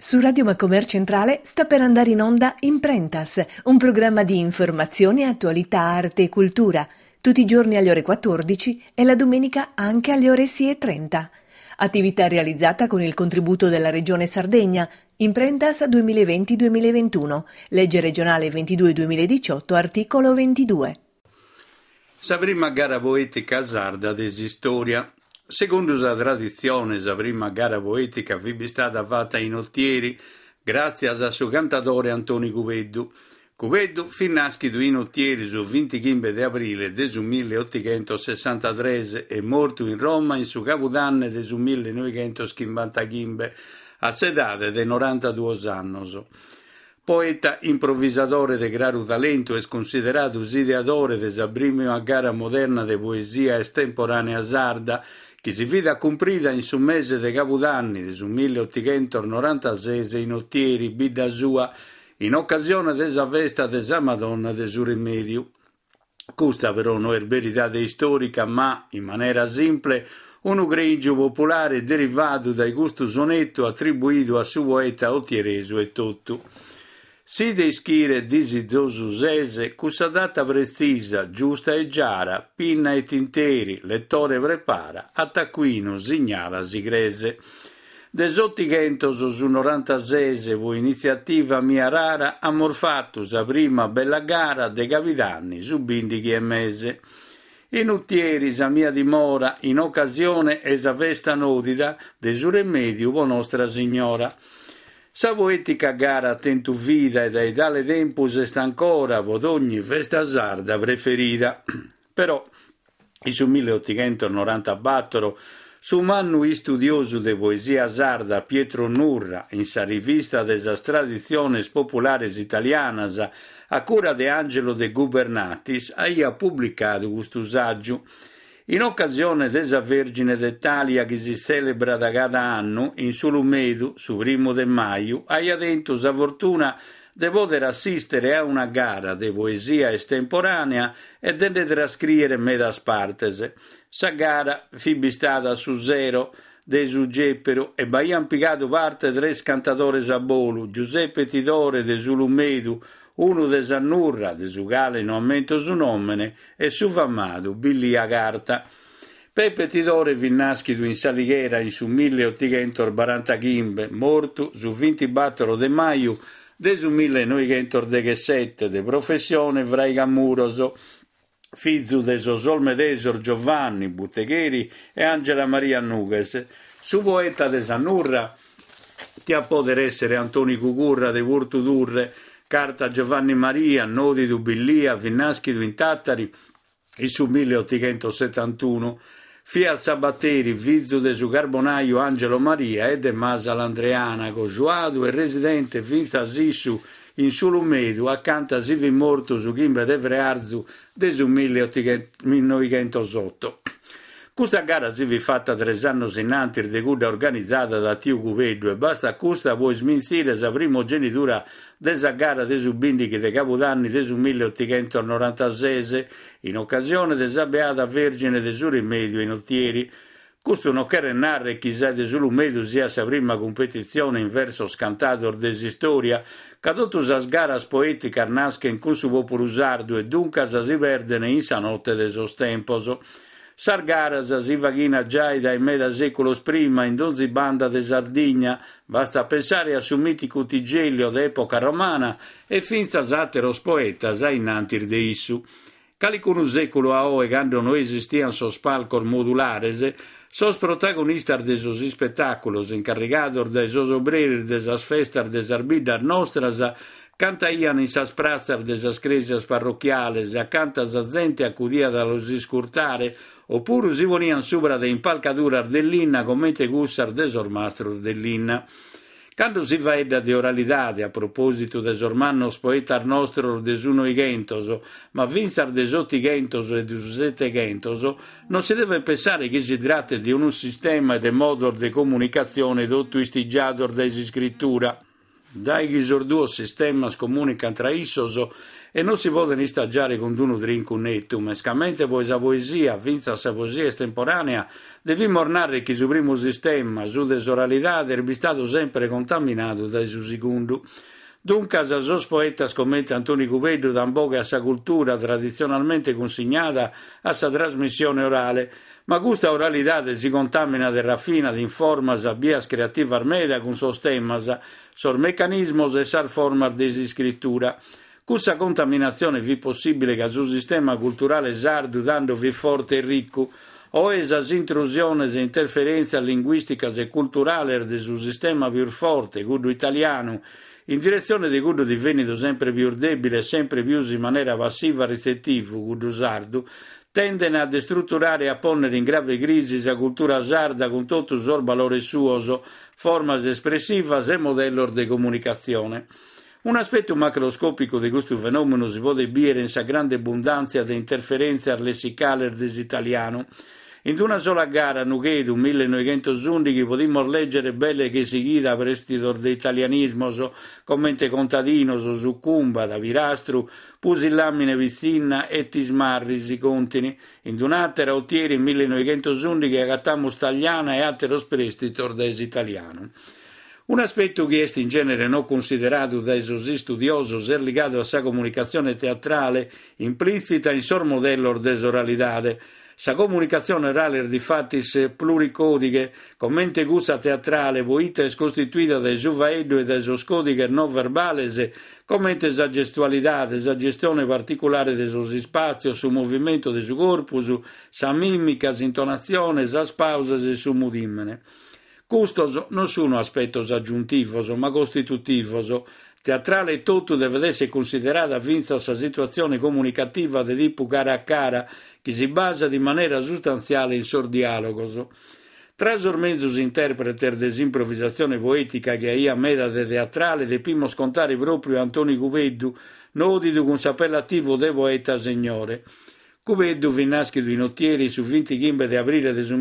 Su Radio Macomer Centrale sta per andare in onda Imprentas, un programma di informazione, attualità, arte e cultura, tutti i giorni alle ore 14 e la domenica anche alle ore 6:30. Attività realizzata con il contributo della Regione Sardegna, Imprentas 2020-2021, legge regionale 22-2018, articolo 22. Sa prima gara poetica sarda desistoria. Secondo la tradizione, la prima gara poetica vi è stata fatta in Ottieri grazie al suo cantatore Antonio Cuveddu. Cuveddu fu nascito in Ottieri sul 25 di aprile del 1863 e morto in Roma in su capodanno del 1955 a s'età di 92 anni. Poeta improvvisatore di grande talento e considerato ideatore della prima gara moderna di poesia estemporanea sarda che si vide comprita in su mese di capodanni del 1896 in Ottieri, bidda sua, in occasione della festa della Madonna del suo rimedio. Questa però non è verità storica, ma, in maniera semplice, un grigio popolare derivato dai gusto sonetto attribuito a suo poeta ottiereso e tutto. Si descrive disizoso sese, cussa data precisa, giusta e giara, pinna e tinteri, lettore prepara, attacquino, signala, si grese. Desottigentos su 96 fu iniziativa mia rara, amorfatto sa prima bella gara de capitani su bindichi e mese. In Uttieri sa mia dimora, in occasione esa festa nodida, de su remedio vo Nostra Signora. Sa poetica gara tentu vida e dai tale tempus est ancora vod ogni festa sarda preferita. Però, in su 1894, su mannu studioso de poesia sarda Pietro Nurra, in sa rivista des tradiziones populares italianas, a cura de Angelo de Gubernatis, aia pubblicato questo saggio. In occasione della Vergine d'Italia che si celebra da cada anno, in Sulumedu, su primo de maio, aia dentro sa fortuna di poter assistere a una gara di poesia estemporanea e di trascrivere medas partes. Sa gara fu stata su zero de su Geppero e baian pigato parte tre cantatori a bolu, Giuseppe Tidore de Sulumedu, uno de Sannurra, de su quale non ammento su nomene, e su fammato Billy Agarta. Peppe Tidore vi nascido in Salighera in su 1845, morto su 24 de maio de su 1917, de professione vraigamuroso, figlio de Sosol Medesor Giovanni Buttegheri e Angela Maria Nuges. Su poeta de Sannurra ti a poter essere Antonio Cucurra de Vurtudurre, Carta Giovanni Maria, Nodi du Billia, Vinnaschidu in Tattari, in su 1871, Fiat Sabatteri, Vizzo de su Carbonaio Angelo Maria e de Masa Landreana, Cosuado e residente Vinza Sissu in Sulumedu, accanto a Sivi morto su Chimbe de Vrearzu de su 1908. Questa gara si è fatta 3 anni innanzi di cui organizzata da Tio Cuveddu e basta questa può sminsire la primogenitura della gara dei subindichi dei capodanni del 1896 in occasione della Beata Vergine del suo rimedio in Ottieri. Questo non chiede narrare chissà de Sulumedu sia sa prima competizione in verso scantato desistoria, che tutte le garas poetica nascono in cui si può usardo e dunque si perdono in sa notte de sostemposo. Sargaras si vaghina già dai meda secolos prima in 12 banda de Sardegna, basta pensare a su mitico Tigelio d'epoca romana e finza zateros poetas a innantir de issu. Calicun secolo a oe quando non esistian sos palcos modulares, sos protagonistas de sos spettaculos incarrigados de sos obreros de sas festas de sarbidar nostras, cantaian in sas prazzas de sas cresias parrocchiales, accanto a sa gente accudia dallo scurtare, oppure si vonian sopra de impalcaduras dell'inna come gussar de sormastros dell'inna. Quando si fa edda de oralidade a proposito de sormannos poetas nostros de su noigentos, ma vinsar de sottigentos e de su settegentos, non si deve pensare che si tratta di un sistema de modo de comunicazione tutto istigiato de scrittura. Dai che due sistemi comunicano tra issos e non si può instagiare con uno drink un nettum, escamente poi sa poesia, vinza sa poesia estemporanea, devi mornare chi su primo sistema, su desoralità, è stato sempre contaminato dai su secondo. Dunque, se sos poetas commenta Antonio Cubeddu dan boga a sa cultura tradizionalmente consignata a sa trasmissione orale, ma questa oralità si contamina de raffina in formas a bias creativa armeda con sos temas, sos meccanismos e sar formas de scrittura. Questa contaminazione vi possibile che sul sistema culturale sardo dando vi forte e ricco, o esas intrusiones e interferenze linguisticas e culturali del suo sistema più forte, quello italiano, in direzione di quello divenuto sempre più debile e sempre più in maniera passiva e ricettiva, quello sardo, tendono a destrutturare e a ponere in grave crisi la cultura sarda con tutto il suo valore suo, formas espressivas e modello di comunicazione. Un aspetto macroscopico di questo fenomeno si può dire in sa grande abbondanza di interferenze lessicali dell'italiano. In una sola gara, Nughedu, 1911, podimmo leggere belle che si guida prestito d'italianismo, commente contadino, su cumba, da virastru, pusillamine vicinna e tismarri, si contini. In un'altra, ottieri, 1911, che agattammo stagliana e atteros prestitor des italiano. Un aspetto che è in genere non considerato dai suoi studiosi è legato a sa comunicazione teatrale implicita in sor modello desoralidade. Sa comunicazione orale di fattis pluricodiche, commente gusa teatrale, poita è costituita dai suvaeddo e dai codiche non verbales, commente sa gestualità, sa gestione particolare dei suoi spazi, su movimento del suo corpo, sa mimica, sa intonazione, sa pausas e su mudimene. Custos non sono aspettos aggiuntivos, ma costitutivos. Teatrale tutto deve essere considerata vinta sa situazione comunicativa di tipo cara a cara, che si basa in maniera sostanziale in sor dialogos. Tra os mezzi interpreter desimprovvisazione poetica che ia meda de teatrale, depimo scontare proprio Antonio Cubeddu, nodido con s'appellativo de poeta signore. Cubeddu vi nascido in Ottieri su 25 di aprile del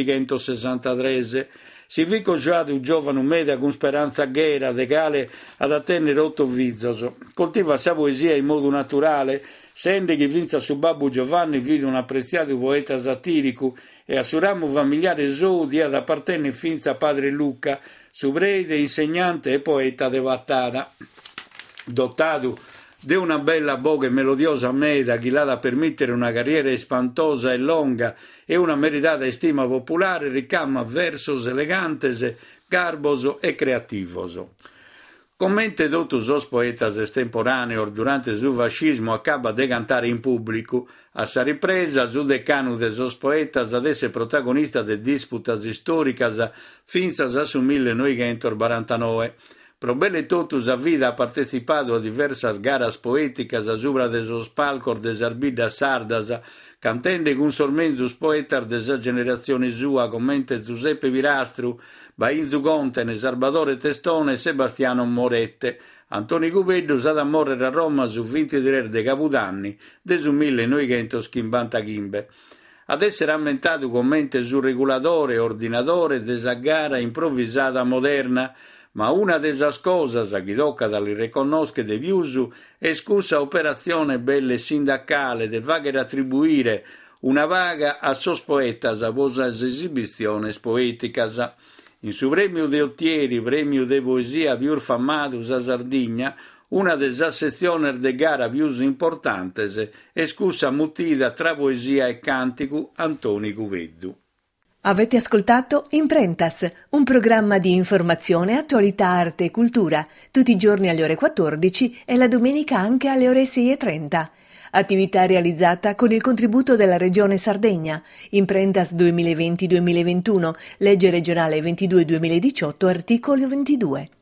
1863, si vi congiato un giovane media con speranza ghera, legale ad attendere 8 vizos. Coltiva sa poesia in modo naturale, sente che vinza su Babbo Giovanni vide un apprezzato poeta satirico e a suo ramo familiare Sodi ad appartenne finza padre Luca, su prete, insegnante e poeta de Vattara. Dotato di una bella boga e melodiosa meda che l'ha da permettere una carriera espantosa e longa e una meritata stima popolare, ricama versos elegantes, garboso e creativoso. Commente totus os poetas estemporaneos durante il fascismo acaba de cantare in pubblico, a sa ripresa su decano de os poetas ad essere protagonista de disputas storicas finzas a su 1949. Pro belle totus a vida ha partecipato a diversas garas poeticas a subra de sos palcos de Arbiddas sardas, cantende con sormenzus poetar de sa generazione sua, commente Giuseppe Virastru, Bainzu Contene, Salvatore Testone e Sebastiano Morette. Antonio Cubeddu sa da morrere a Roma su 23 de Capodanni de su 1955. Ad essere ammentato commente sul regolatore e ordinatore de sa gara improvvisata moderna, ma una desas cosas a chi tocca dalle riconosche de viusu è scusa operazione belle sindacale de vagher attribuire una vaga a sos poetas a vosas esibiziones poeticas. In su premio de Ottieri, premio de poesia più famatus a Sardigna, una desas secciones de gara più importantes è scusa mutida tra poesia e cantico Antonio Cubeddu. Avete ascoltato Imprentas, un programma di informazione, attualità, arte e cultura, tutti i giorni alle ore 14 e la domenica anche alle ore 6:30. Attività realizzata con il contributo della Regione Sardegna. Imprentas 2020-2021, legge regionale 22-2018, articolo 22.